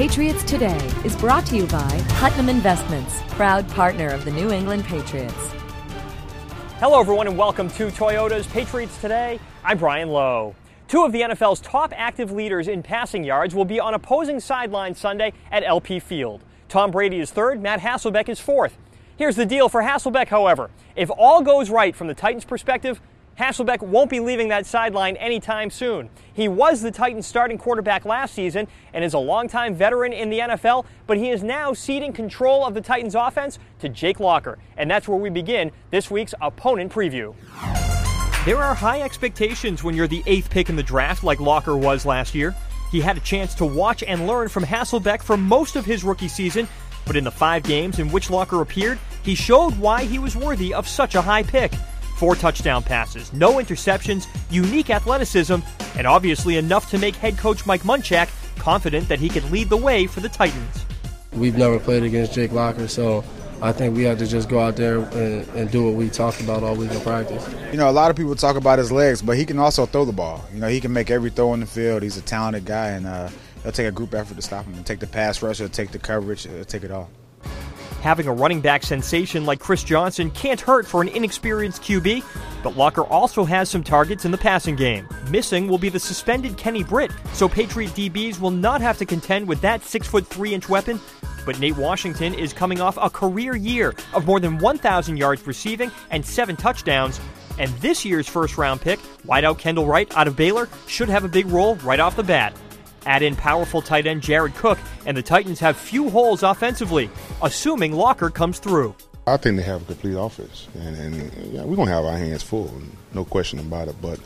Patriots Today is brought to you by Putnam Investments, proud partner of the New England Patriots. Hello, everyone, and welcome to Toyota's Patriots Today. I'm Brian Lowe. Two of the NFL's top active leaders in passing yards will be on opposing sidelines Sunday at LP Field. Tom Brady is third, Matt Hasselbeck is fourth. Here's the deal for Hasselbeck, however. If all goes right from the Titans' perspective, Hasselbeck won't be leaving that sideline anytime soon. He was the Titans' starting quarterback last season and is a longtime veteran in the NFL, but he is now ceding control of the Titans' offense to Jake Locker. And that's where we begin this week's opponent preview. There are high expectations when you're the 8th pick in the draft like Locker was last year. He had a chance to watch and learn from Hasselbeck for most of his rookie season, but in the 5 games in which Locker appeared, he showed why he was worthy of such a high pick. 4 touchdown passes, no interceptions, unique athleticism, and obviously enough to make head coach Mike Munchak confident that he could lead the way for the Titans. We've never played against Jake Locker, so I think we have to just go out there and do what we talked about all week in practice. You know, a lot of people talk about his legs, but he can also throw the ball. You know, he can make every throw on the field. He's a talented guy, and he'll take a group effort to stop him. He'll take the pass rush, he'll take the coverage, he'll take it all. Having a running back sensation like Chris Johnson can't hurt for an inexperienced QB, but Locker also has some targets in the passing game. Missing will be the suspended Kenny Britt, so Patriot DBs will not have to contend with that 6'3" weapon. But Nate Washington is coming off a career year of more than 1,000 yards receiving and 7 touchdowns. And this year's first-round pick, wideout Kendall Wright out of Baylor, should have a big role right off the bat. Add in powerful tight end Jared Cook, and the Titans have few holes offensively, assuming Locker comes through. I think they have a complete offense, and yeah, we're going to have our hands full, no question about it. But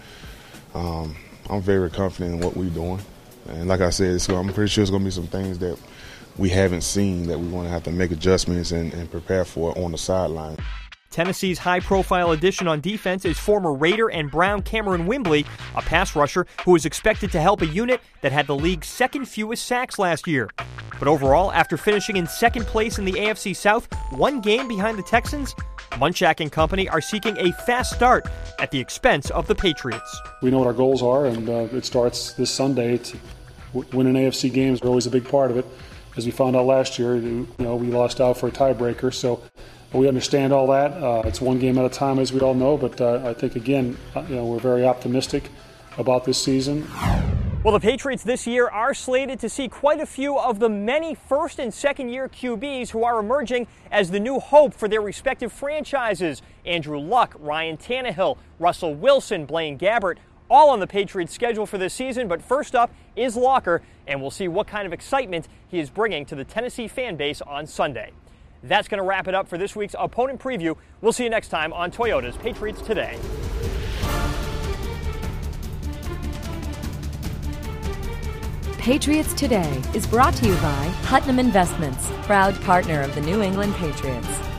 I'm very confident in what we're doing. And like I said, I'm pretty sure it's going to be some things that we haven't seen that we're going to have to make adjustments and prepare for on the sideline. Tennessee's high-profile addition on defense is former Raider and Brown Cameron Wimbley, a pass rusher who is expected to help a unit that had the league's second fewest sacks last year. But overall, after finishing in second place in the AFC South, 1 game behind the Texans, Munchak and company are seeking a fast start at the expense of the Patriots. We know what our goals are, and it starts this Sunday. To win an AFC game is always a big part of it. As we found out last year, we lost out for a tiebreaker, so we understand all that. It's 1 game at a time, as we all know, but I think, again, we're very optimistic about this season. Well, the Patriots this year are slated to see quite a few of the many first- and second-year QBs who are emerging as the new hope for their respective franchises. Andrew Luck, Ryan Tannehill, Russell Wilson, Blaine Gabbert, all on the Patriots' schedule for this season. But first up is Locker, and we'll see what kind of excitement he is bringing to the Tennessee fan base on Sunday. That's going to wrap it up for this week's opponent preview. We'll see you next time on Toyota's Patriots Today. Patriots Today is brought to you by Putnam Investments, proud partner of the New England Patriots.